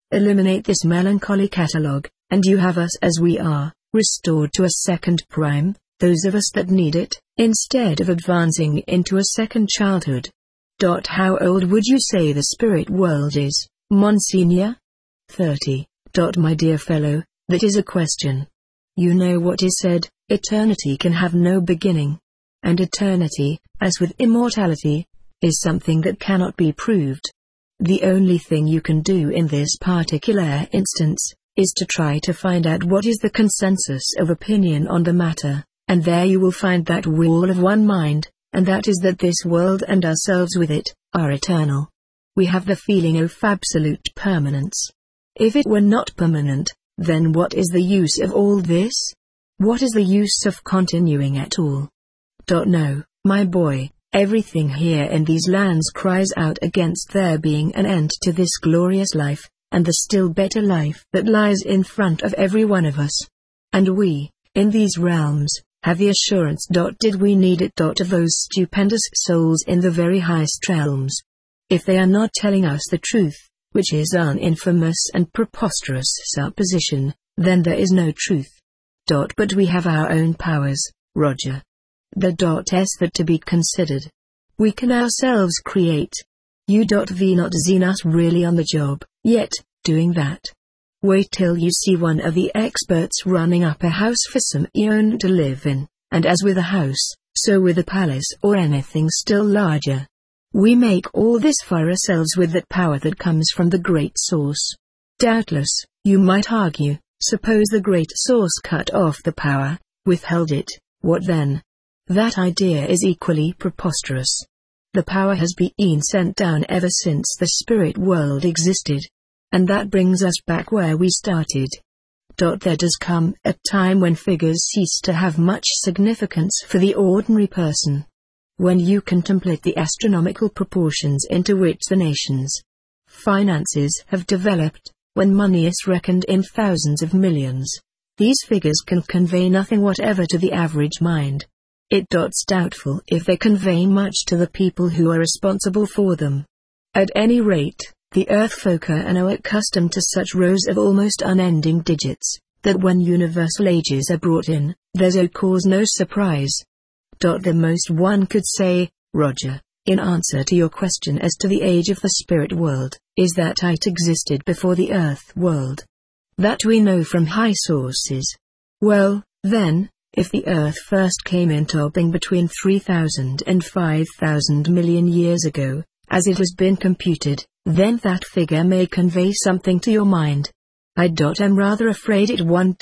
Eliminate this melancholy catalogue, and you have us as we are, restored to a second prime, those of us that need it, instead of advancing into a second childhood. How old would you say the spirit world is, Monsignor? 30. My dear fellow, that is a question. You know what is said, eternity can have no beginning. And eternity, as with immortality, is something that cannot be proved. The only thing you can do in this particular instance, is to try to find out what is the consensus of opinion on the matter, and there you will find that we're all of one mind, and that is that this world and ourselves with it, are eternal. We have the feeling of absolute permanence. If it were not permanent, then what is the use of all this? What is the use of continuing at all? No, my boy, everything here in these lands cries out against there being an end to this glorious life, and the still better life that lies in front of every one of us. And we, in these realms, have the assurance. Did we need it? Of those stupendous souls in the very highest realms. If they are not telling us the truth, which is an infamous and preposterous supposition, then there is no truth. But we have our own powers, Roger. The S that to be considered. We can ourselves create. V not seen us really on the job, yet, doing that. Wait till you see one of the experts running up a house for some eon to live in, and as with a house, so with a palace or anything still larger. We make all this for ourselves with that power that comes from the great source. Doubtless, you might argue, suppose the great source cut off the power, withheld it, what then? That idea is equally preposterous. The power has been sent down ever since the spirit world existed. And that brings us back where we started. There does come a time when figures cease to have much significance for the ordinary person. When you contemplate the astronomical proportions into which the nation's finances have developed, when money is reckoned in thousands of millions, these figures can convey nothing whatever to the average mind. It's doubtful if they convey much to the people who are responsible for them. At any rate, the earth folk are now accustomed to such rows of almost unending digits, that when universal ages are brought in, there's no surprise. The most one could say, Roger, in answer to your question as to the age of the spirit world, is that it existed before the earth world. That we know from high sources. Well, then, if the earth first came into being between 3,000 and 5,000 million years ago, as it has been computed, then that figure may convey something to your mind. I'm rather afraid it won't.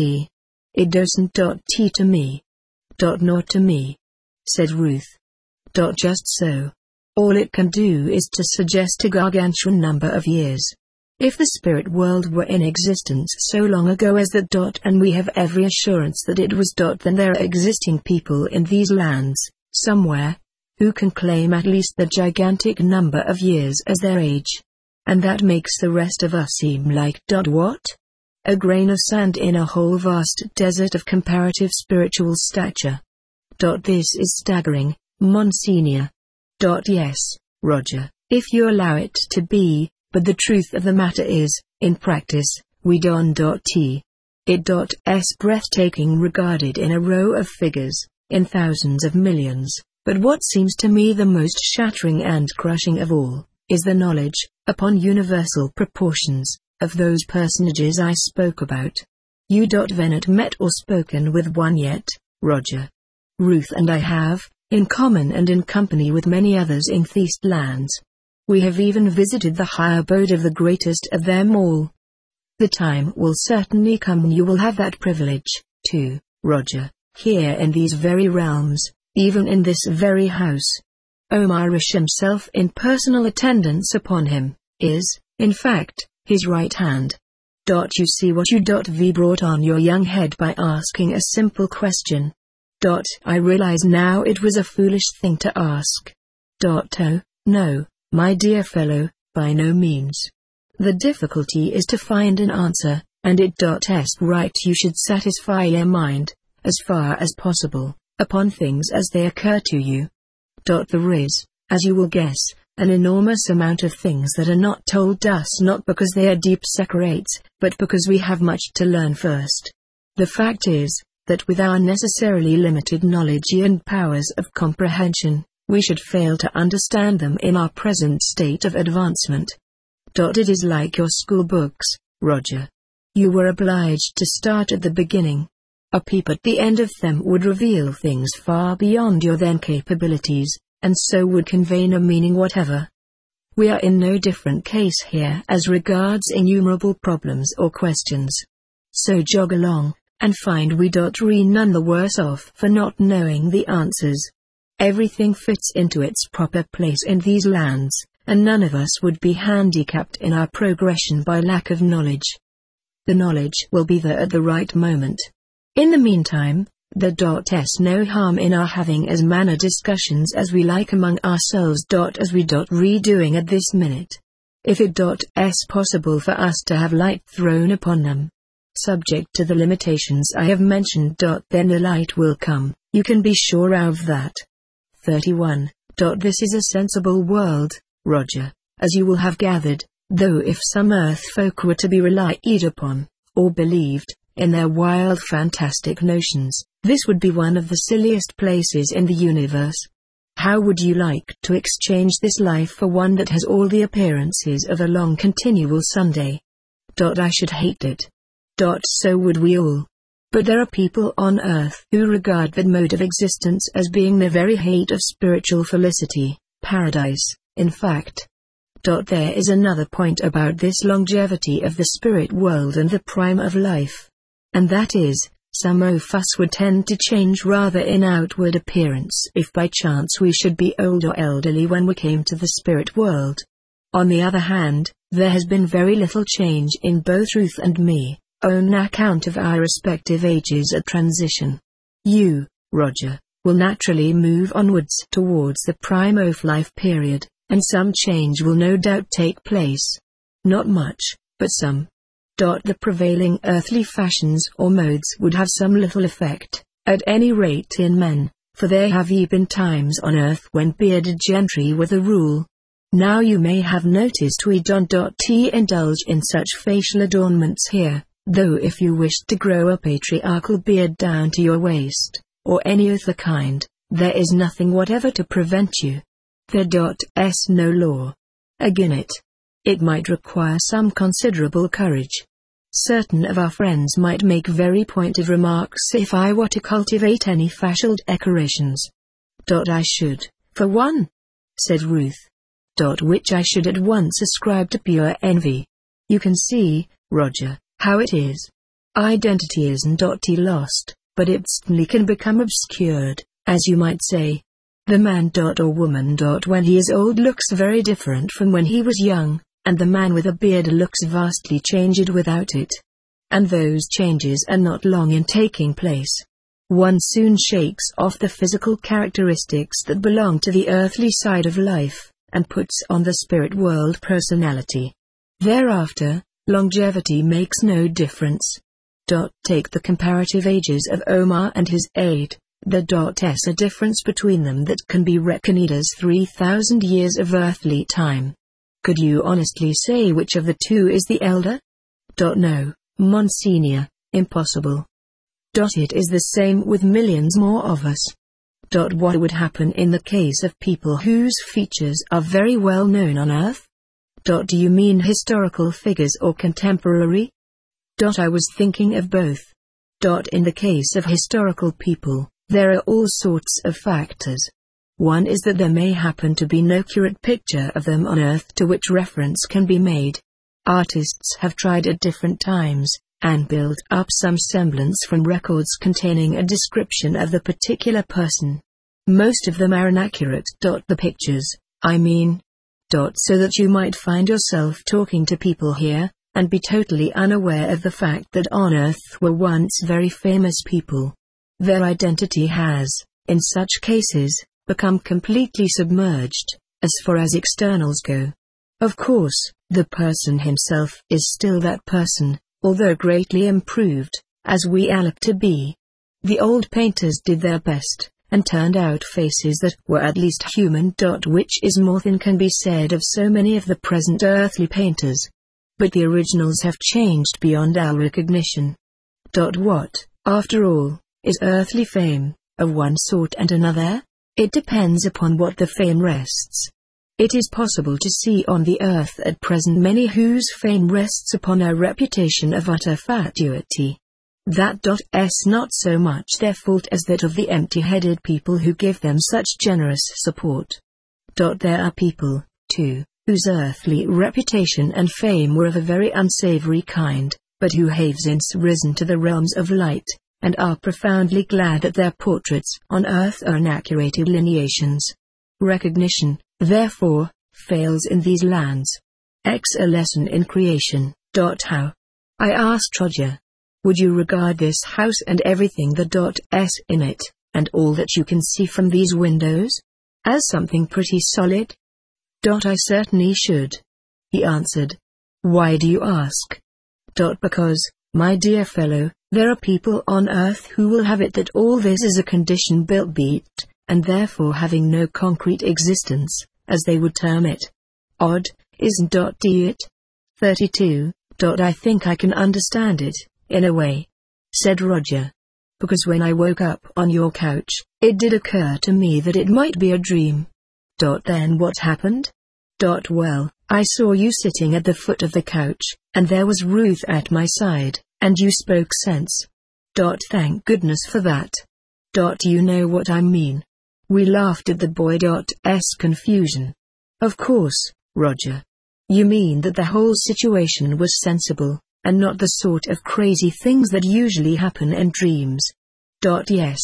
It doesn't. To me. Not to me, said Ruth. Just so. All it can do is to suggest a gargantuan number of years. If the spirit world were in existence so long ago as that. And we have every assurance that it was. Then there are existing people in these lands, somewhere, who can claim at least the gigantic number of years as their age. And that makes the rest of us seem like. What? A grain of sand in a whole vast desert of comparative spiritual stature. This is staggering, Monsignor. Yes, Roger, if you allow it to be, but the truth of the matter is, in practice, we don't. It's breathtaking regarded in a row of figures, in thousands of millions, but what seems to me the most shattering and crushing of all, is the knowledge, upon universal proportions, of those personages I spoke about. You. Not met or spoken with one yet, Roger. Ruth and I have, in common and in company with many others in these lands. We have even visited the high abode of the greatest of them all. The time will certainly come when you will have that privilege, too, Roger, here in these very realms, even in this very house. Omarish himself in personal attendance upon him, is, in fact, his right hand. You see what you. V brought on your young head by asking a simple question. I realize now it was a foolish thing to ask. Oh, no, my dear fellow, by no means. The difficulty is to find an answer, and it's right you should satisfy your mind, as far as possible, upon things as they occur to you. There is, as you will guess, an enormous amount of things that are not told us, not because they are deep secrets, but because we have much to learn first. The fact is, that with our necessarily limited knowledge and powers of comprehension, we should fail to understand them in our present state of advancement. It is like your school books, Roger. You were obliged to start at the beginning. A peep at the end of them would reveal things far beyond your then capabilities, and so would convey no meaning whatever. We are in no different case here as regards innumerable problems or questions. So jog along, and find we re none the worse off for not knowing the answers. Everything fits into its proper place in these lands, and none of us would be handicapped in our progression by lack of knowledge. The knowledge will be there at the right moment. In the meantime, there's no harm in our having as many discussions as we like among ourselves as we redoing at this minute. If it's possible for us to have light thrown upon them, subject to the limitations I have mentioned, then the light will come, you can be sure of that. 31. This is a sensible world, Roger, as you will have gathered, though if some earth folk were to be relied upon, or believed, in their wild fantastic notions, this would be one of the silliest places in the universe. How would you like to exchange this life for one that has all the appearances of a long continual Sunday? I should hate it. So would we all. But there are people on earth who regard that mode of existence as being the very height of spiritual felicity, paradise, in fact. There is another point about this longevity of the spirit world and the prime of life. And that is, some of us would tend to change rather in outward appearance if by chance we should be old or elderly when we came to the spirit world. On the other hand, there has been very little change in both Ruth and me, on account of our respective ages at transition. You, Roger, will naturally move onwards towards the prime of life period, and some change will no doubt take place. Not much, but some. The prevailing earthly fashions or modes would have some little effect, at any rate in men, for there have been times on earth when bearded gentry were the rule. Now you may have noticed we don't indulge in such facial adornments here, though if you wished to grow a patriarchal beard down to your waist, or any other kind, there is nothing whatever to prevent you. There's no law against it. It might require some considerable courage. Certain of our friends might make very pointed remarks if I were to cultivate any facial decorations. I should, for one, said Ruth. Which I should at once ascribe to pure envy. You can see, Roger, how it is. Identity isn't lost, but it instantly can become obscured, as you might say. The man or woman when he is old looks very different from when he was young, and the man with a beard looks vastly changed without it. And those changes are not long in taking place. One soon shakes off the physical characteristics that belong to the earthly side of life, and puts on the spirit world personality. Thereafter, longevity makes no difference. Take the comparative ages of Omar and his aide. There's a difference between them that can be reckoned as 3,000 years of earthly time. Could you honestly say which of the two is the elder? No, Monsignor, impossible. It is the same with millions more of us. What would happen in the case of people whose features are very well known on earth? Do you mean historical figures or contemporary? I was thinking of both. In the case of historical people, there are all sorts of factors. One is that there may happen to be no accurate picture of them on earth to which reference can be made. Artists have tried at different times, and built up some semblance from records containing a description of the particular person. Most of them are inaccurate. The pictures, I mean. So that you might find yourself talking to people here, and be totally unaware of the fact that on earth were once very famous people. Their identity has, in such cases, become completely submerged, as far as externals go. Of course, the person himself is still that person, although greatly improved, as we all look to be. The old painters did their best, and turned out faces that were at least human. Which is more than can be said of so many of the present earthly painters. But the originals have changed beyond our recognition. What, after all, is earthly fame, of one sort and another? It depends upon what the fame rests. It is possible to see on the earth at present many whose fame rests upon a reputation of utter fatuity. That's not so much their fault as that of the empty-headed people who give them such generous support. There are people, too, whose earthly reputation and fame were of a very unsavory kind, but who have since risen to the realms of light, and are profoundly glad that their portraits on earth are inaccurate delineations. Recognition, therefore, fails in these lands. A lesson in creation. How? I asked Roger. Would you regard this house and everything that's in it, and all that you can see from these windows, as something pretty solid? I certainly should. He answered. Why do you ask? Because, my dear fellow, there are people on earth who will have it that all this is a condition built beat, and therefore having no concrete existence, as they would term it. Odd, isn't it? 32. I think I can understand it, in a way, said Roger. Because when I woke up on your couch, it did occur to me that it might be a dream. Then what happened? Well, I saw you sitting at the foot of the couch, and there was Ruth at my side, and you spoke sense. Thank goodness for that. You know what I mean. We laughed at the boy's confusion. Of course, Roger. You mean that the whole situation was sensible, and not the sort of crazy things that usually happen in dreams. Yes,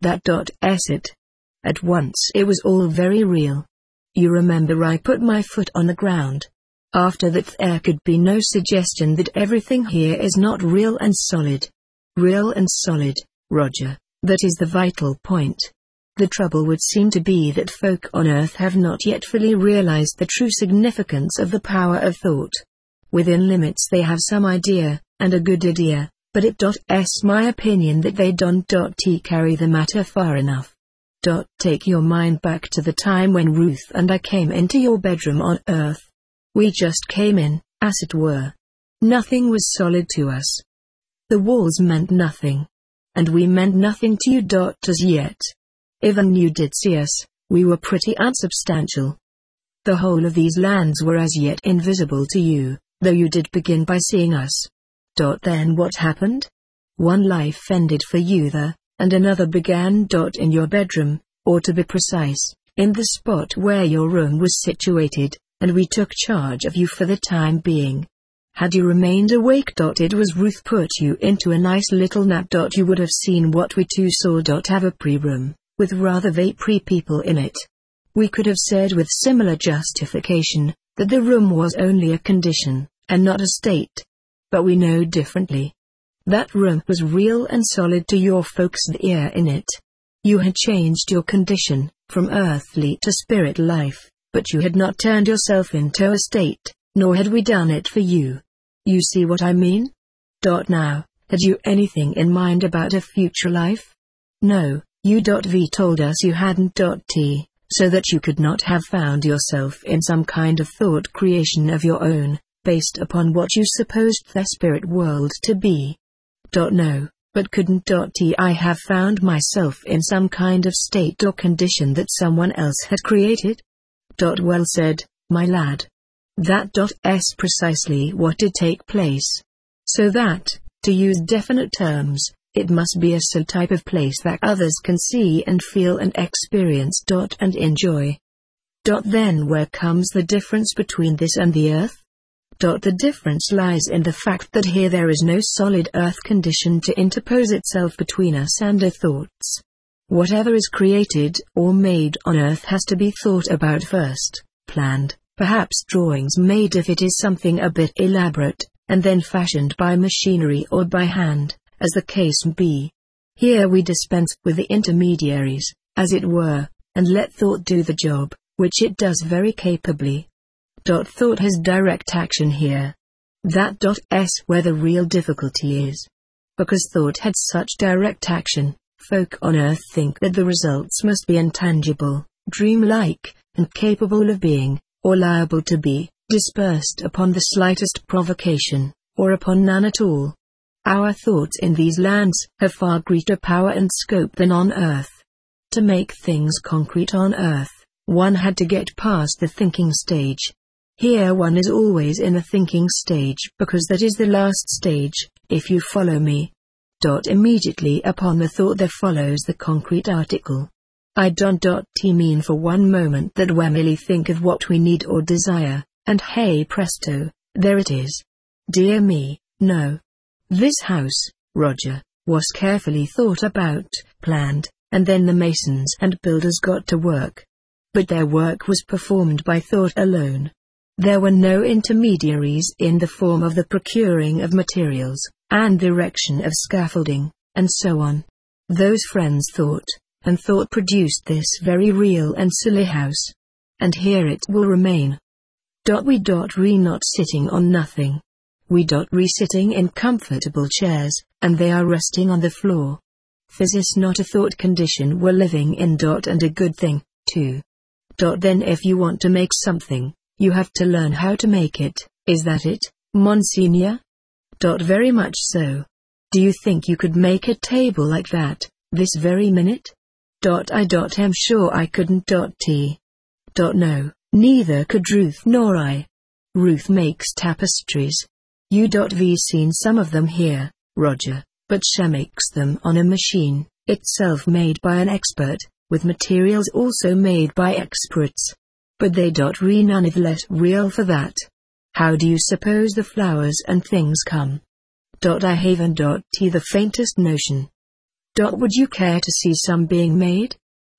that's it. At once it was all very real. You remember I put my foot on the ground. After that there could be no suggestion that everything here is not real and solid. Real and solid, Roger, that is the vital point. The trouble would seem to be that folk on earth have not yet fully realized the true significance of the power of thought. Within limits they have some idea, and a good idea, but it's my opinion that they don't carry the matter far enough. Take your mind back to the time when Ruth and I came into your bedroom on earth. We just came in, as it were. Nothing was solid to us. The walls meant nothing. And we meant nothing to you. As yet. Even you did see us, we were pretty unsubstantial. The whole of these lands were as yet invisible to you, though you did begin by seeing us. Then what happened? One life ended for you there, and another began. In your bedroom, or to be precise, in the spot where your room was situated, and we took charge of you for the time being. Had you remained awake. It was Ruth put you into a nice little nap. You would have seen what we two saw. Have a pre-room, with rather vapory people in it. We could have said with similar justification, that the room was only a condition, and not a state. But we know differently. That room was real and solid to your folks' ear in it. You had changed your condition, from earthly to spirit life, but you had not turned yourself into a state, nor had we done it for you. You see what I mean? Now, had you anything in mind about a future life? No, you. V told us you hadn't. So that you could not have found yourself in some kind of thought creation of your own, based upon what you supposed the spirit world to be. No, but couldn't. I have found myself in some kind of state or condition that someone else had created? Well said, my lad. That's precisely what did take place. So that, to use definite terms, it must be a solid type of place that others can see and feel and experience. And enjoy. Then where comes the difference between this and the earth? The difference lies in the fact that here there is no solid earth condition to interpose itself between us and our thoughts. Whatever is created or made on earth has to be thought about first, planned, perhaps drawings made if it is something a bit elaborate, and then fashioned by machinery or by hand, as the case may be. Here we dispense with the intermediaries, as it were, and let thought do the job, which it does very capably. Thought has direct action here. That's where the real difficulty is. Because thought had such direct action, Folk on Earth think that the results must be intangible, dreamlike, and capable of being, or liable to be, dispersed upon the slightest provocation, or upon none at all. Our thoughts in these lands have far greater power and scope than on Earth. To make things concrete on Earth, one had to get past the thinking stage. Here one is always in the thinking stage because that is the last stage, if you follow me. Immediately upon the thought there follows the concrete article. I don't mean for one moment that we merely think of what we need or desire, and hey presto, there it is. Dear me, no. This house, Roger, was carefully thought about, planned, and then the masons and builders got to work. But their work was performed by thought alone. There were no intermediaries in the form of the procuring of materials, and the erection of scaffolding, and so on. Those friends thought, and thought produced this very real and silly house. And here it will remain. We not sitting on nothing. We sitting in comfortable chairs, and they are resting on the floor. This not a thought condition we're living in. And a good thing, too. Then if you want to make something, you have to learn how to make it, is that it, Monsignor? Very much so. Do you think you could make a table like that, this very minute? I am sure I couldn't. No, neither could Ruth nor I. Ruth makes tapestries. You've seen some of them here, Roger, but she makes them on a machine, itself made by an expert, with materials also made by experts. But they none of less real for that. How do you suppose the flowers and things come? I haven't the faintest notion. Would you care to see some being made?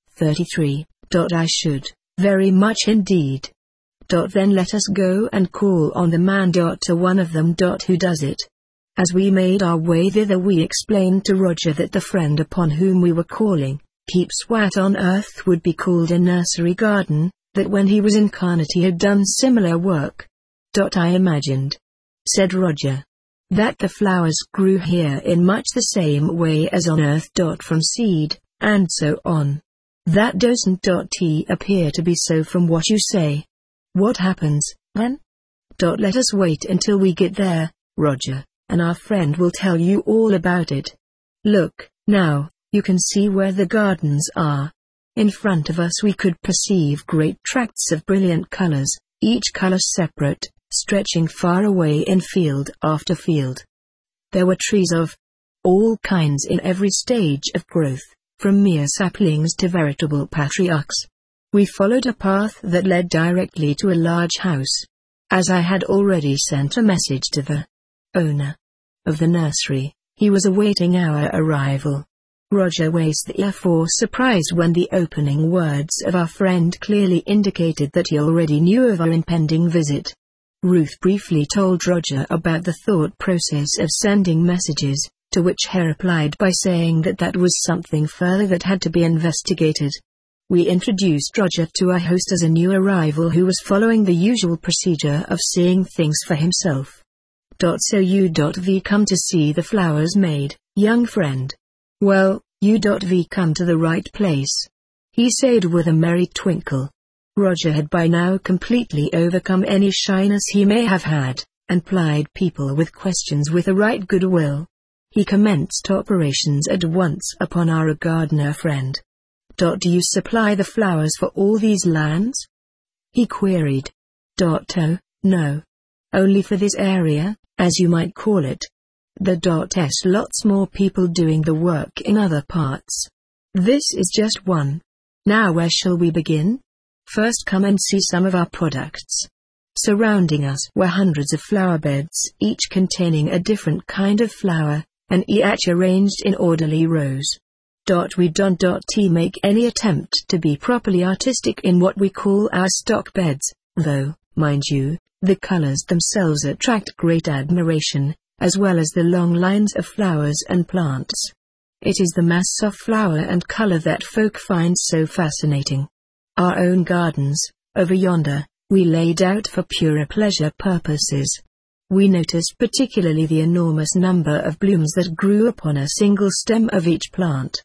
33. I should, very much indeed. Then let us go and call on the man. One of them. Who does it? As we made our way thither we explained to Roger that the friend upon whom we were calling, keeps what on earth would be called a nursery garden, that when he was incarnate he had done similar work. I imagined, said Roger, that the flowers grew here in much the same way as on Earth. From seed, and so on. That doesn't appear to be so from what you say. What happens, then? Let us wait until we get there, Roger, and our friend will tell you all about it. Look, now, you can see where the gardens are. In front of us we could perceive great tracts of brilliant colors, each color separate, stretching far away in field after field. There were trees of all kinds in every stage of growth, from mere saplings to veritable patriarchs. We followed a path that led directly to a large house. As I had already sent a message to the owner of the nursery, he was awaiting our arrival. Roger was therefore surprised when the opening words of our friend clearly indicated that he already knew of our impending visit. Ruth briefly told Roger about the thought process of sending messages, to which he replied by saying that that was something further that had to be investigated. We introduced Roger to our host as a new arrival who was following the usual procedure of seeing things for himself. So you've come to see the flowers made, young friend. Well, you've come to the right place, he said with a merry twinkle. Roger had by now completely overcome any shyness he may have had, and plied people with questions with a right good will. He commenced operations at once upon our gardener friend. Do you supply the flowers for all these lands? He queried. Oh, no. Only for this area, as you might call it. There's lots more people doing the work in other parts. This is just one. Now where shall we begin? First come and see some of our products. Surrounding us were hundreds of flower beds, each containing a different kind of flower, and each arranged in orderly rows. We don't make any attempt to be properly artistic in what we call our stock beds, though, mind you, the colors themselves attract great admiration, as well as the long lines of flowers and plants. It is the mass of flower and color that folk find so fascinating. Our own gardens, over yonder, we laid out for pure pleasure purposes. We noticed particularly the enormous number of blooms that grew upon a single stem of each plant.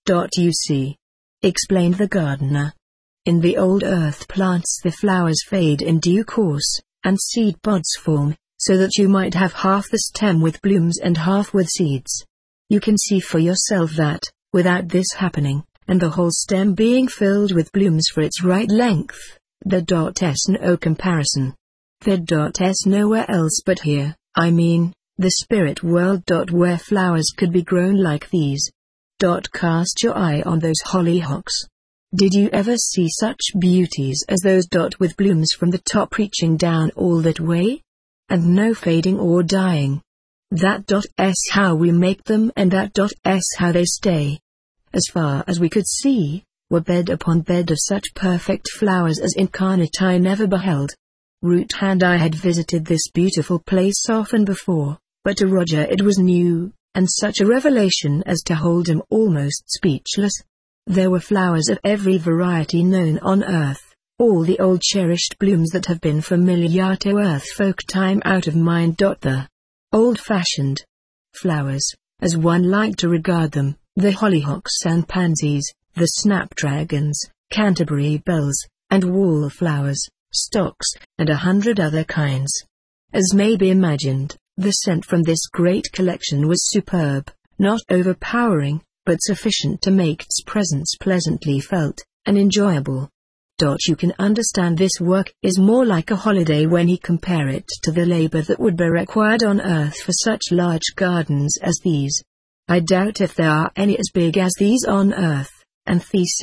You see, explained the gardener. In the old earth plants the flowers fade in due course, and seed pods form, so that you might have half the stem with blooms and half with seeds. You can see for yourself that, without this happening, and the whole stem being filled with blooms for its right length, there's no comparison. There's nowhere else but here, I mean, the spirit world. Where flowers could be grown like these. Cast your eye on those hollyhocks. Did you ever see such beauties as those? With blooms from the top reaching down all that way? And no fading or dying. That's how we make them, and that's how they stay. As far as we could see, were bed upon bed of such perfect flowers as incarnate I never beheld. Root and I had visited this beautiful place often before, but to Roger it was new, and such a revelation as to hold him almost speechless. There were flowers of every variety known on earth, all the old cherished blooms that have been familiar to earth folk time out of mind. The old-fashioned flowers, as one liked to regard them, the hollyhocks and pansies, the snapdragons, Canterbury bells, and wallflowers, stocks, and 100 other kinds. As may be imagined, the scent from this great collection was superb, not overpowering, but sufficient to make its presence pleasantly felt, and enjoyable. You can understand this work is more like a holiday when you compare it to the labor that would be required on earth for such large gardens as these. I doubt if there are any as big as these on earth, and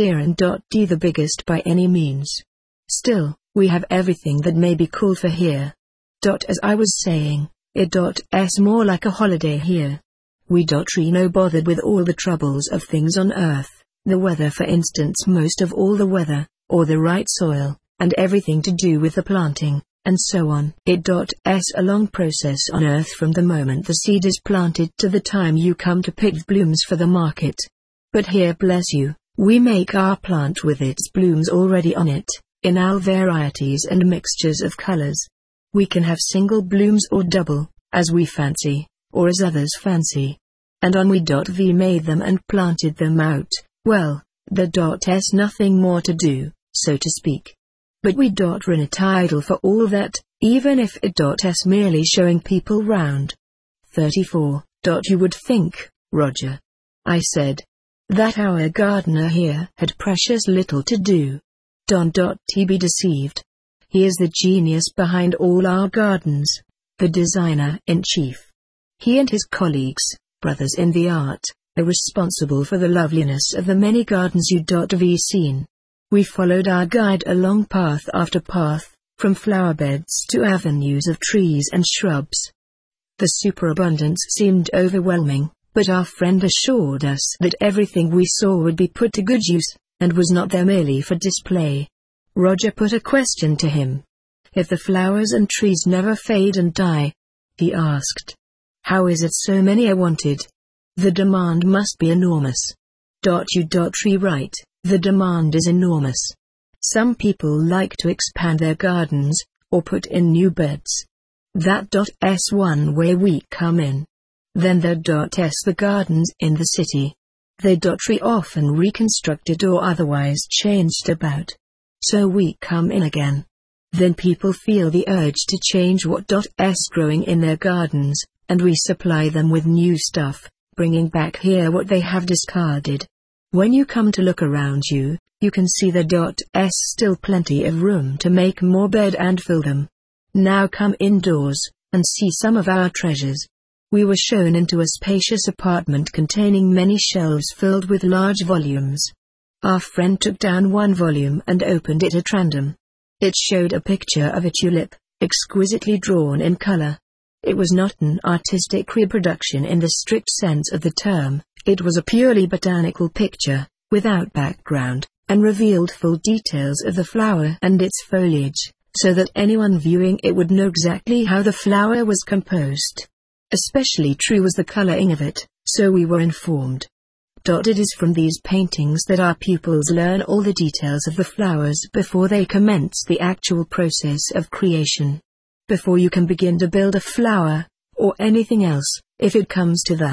the biggest by any means. Still, we have everything that may be called for here. As I was saying, it's more like a holiday here. We no bothered with all the troubles of things on earth, the weather for instance, most of all the weather, or the right soil, and everything to do with the planting, and so on. It's a long process on earth from the moment the seed is planted to the time you come to pick blooms for the market. But here, bless you, we make our plant with its blooms already on it, in all varieties and mixtures of colors. We can have single blooms or double, as we fancy, or as others fancy. And on we made them and planted them out, well, there's nothing more to do, so to speak. But we are not idle for all that, even if it's merely showing people round. 34. You would think, Roger, I said, that our gardener here had precious little to do. Be deceived. He is the genius behind all our gardens, the designer-in-chief. He and his colleagues, brothers in the art, are responsible for the loveliness of the many gardens you've seen. We followed our guide along path after path, from flower beds to avenues of trees and shrubs. The superabundance seemed overwhelming, but our friend assured us that everything we saw would be put to good use, and was not there merely for display. Roger put a question to him. If the flowers and trees never fade and die, he asked, how is it so many are wanted? The demand must be enormous. You right, the demand is enormous. Some people like to expand their gardens, or put in new beds. That's one way we come in. Then there's the gardens in the city. They often reconstructed or otherwise changed about. So we come in again. Then people feel the urge to change what's growing in their gardens, and we supply them with new stuff, bringing back here what they have discarded. When you come to look around you, you can see there's still plenty of room to make more bed and fill them. Now come indoors, and see some of our treasures. We were shown into a spacious apartment containing many shelves filled with large volumes. Our friend took down one volume and opened it at random. It showed a picture of a tulip, exquisitely drawn in color. It was not an artistic reproduction in the strict sense of the term, it was a purely botanical picture, without background, and revealed full details of the flower and its foliage, so that anyone viewing it would know exactly how the flower was composed. Especially true was the coloring of it, so we were informed. It is from these paintings that our pupils learn all the details of the flowers before they commence the actual process of creation. Before you can begin to build a flower, or anything else, if it comes to that,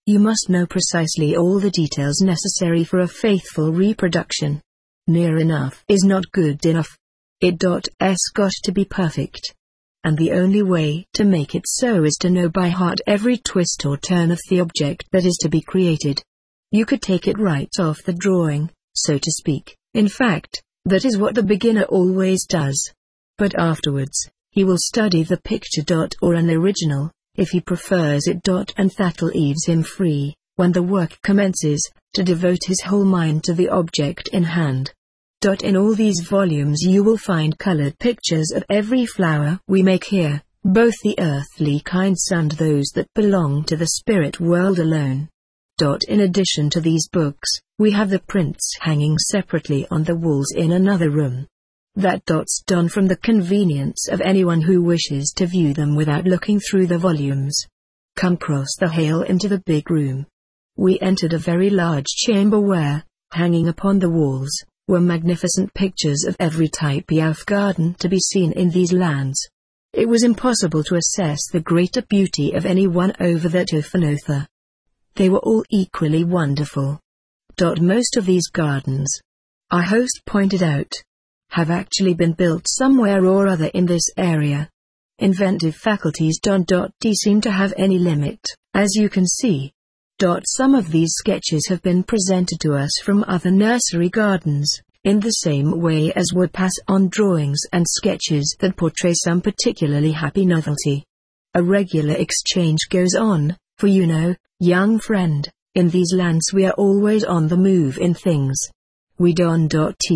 You must know precisely all the details necessary for a faithful reproduction. Near enough is not good enough. It's got to be perfect. And the only way to make it so is to know by heart every twist or turn of the object that is to be created. You could take it right off the drawing, so to speak. In fact, that is what the beginner always does. But afterwards, he will study the picture or an original, if he prefers it. And that'll leaves him free, when the work commences, to devote his whole mind to the object in hand. In all these volumes you will find colored pictures of every flower we make here, both the earthly kinds and those that belong to the spirit world alone. In addition to these books, we have the prints hanging separately on the walls in another room. That's done from the convenience of anyone who wishes to view them without looking through the volumes. Come across the hall into the big room. We entered a very large chamber where, hanging upon the walls, were magnificent pictures of every type of garden to be seen in these lands. It was impossible to assess the greater beauty of any one over that of another. They were all equally wonderful. Most of these gardens, our host pointed out, have actually been built somewhere or other in this area. Inventive faculties don't seem to have any limit, as you can see. Some of these sketches have been presented to us from other nursery gardens, in the same way as would pass on drawings and sketches that portray some particularly happy novelty. A regular exchange goes on, for you know, young friend, in these lands we are always on the move in things. We don't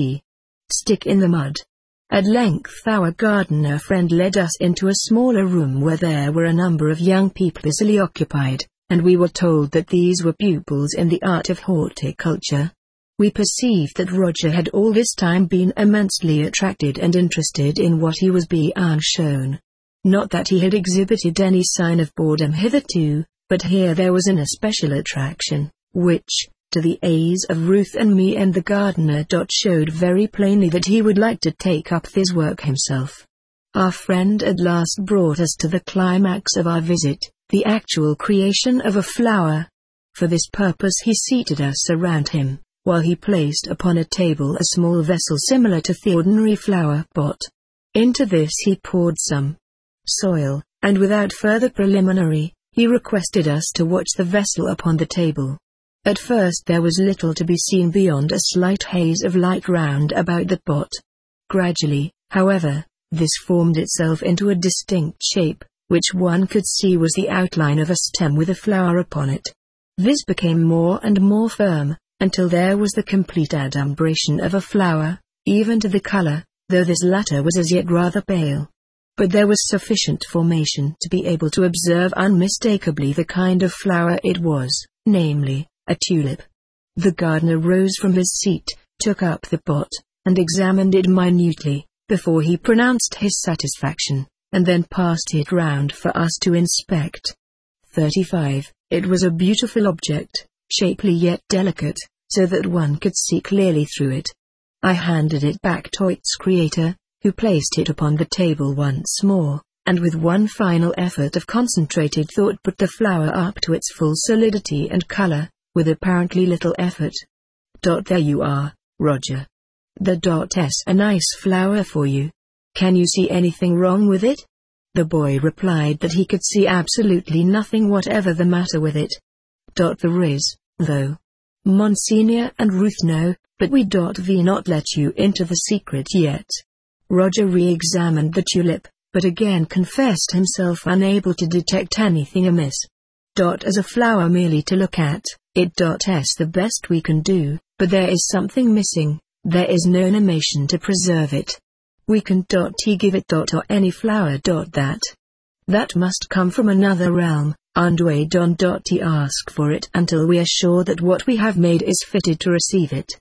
stick in the mud. At length our gardener friend led us into a smaller room where there were a number of young people busily occupied, and we were told that these were pupils in the art of horticulture. We perceived that Roger had all this time been immensely attracted and interested in what he was being shown. Not that he had exhibited any sign of boredom hitherto, but here there was an especial attraction, which, to the eyes of Ruth and me and the gardener, showed very plainly that he would like to take up this work himself. Our friend at last brought us to the climax of our visit, the actual creation of a flower. For this purpose he seated us around him, while he placed upon a table a small vessel similar to the ordinary flower pot. Into this he poured some soil, and without further preliminary, he requested us to watch the vessel upon the table. At first there was little to be seen beyond a slight haze of light round about the pot. Gradually, however, this formed itself into a distinct shape, which one could see was the outline of a stem with a flower upon it. This became more and more firm, until there was the complete adumbration of a flower, even to the color, though this latter was as yet rather pale. But there was sufficient formation to be able to observe unmistakably the kind of flower it was, namely, a tulip. The gardener rose from his seat, took up the pot, and examined it minutely, before he pronounced his satisfaction, and then passed it round for us to inspect. 35. It was a beautiful object, shapely yet delicate, so that one could see clearly through it. I handed it back to its creator, who placed it upon the table once more, and with one final effort of concentrated thought put the flower up to its full solidity and color, with apparently little effort. There you are, Roger. The a nice flower for you. Can you see anything wrong with it? The boy replied that he could see absolutely nothing whatever the matter with it. There is, though. Monsignor and Ruth know, but we not let you into the secret yet. Roger re-examined the tulip, but again confessed himself unable to detect anything amiss. As a flower merely to look at, it's the best we can do, but there is something missing. There is no animation to preserve it. We can give it or any flower that must come from another realm, and we don't ask for it until we are sure that what we have made is fitted to receive it.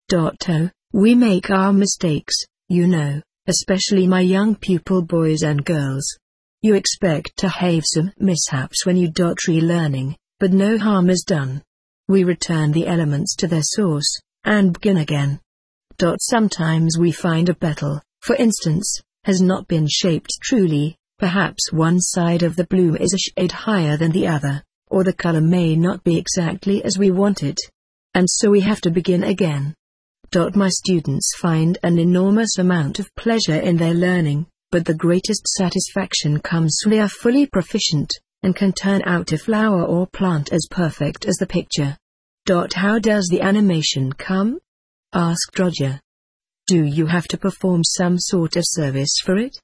We make our mistakes, you know, especially my young pupil boys and girls. You expect to have some mishaps when you relearning, but no harm is done. We return the elements to their source, and begin again. Sometimes we find a petal, for instance, has not been shaped truly, perhaps one side of the bloom is a shade higher than the other, or the color may not be exactly as we want it. And so we have to begin again. My students find an enormous amount of pleasure in their learning, but the greatest satisfaction comes when they are fully proficient, and can turn out a flower or plant as perfect as the picture. How does the animation come? Asked Roger. Do you have to perform some sort of service for it?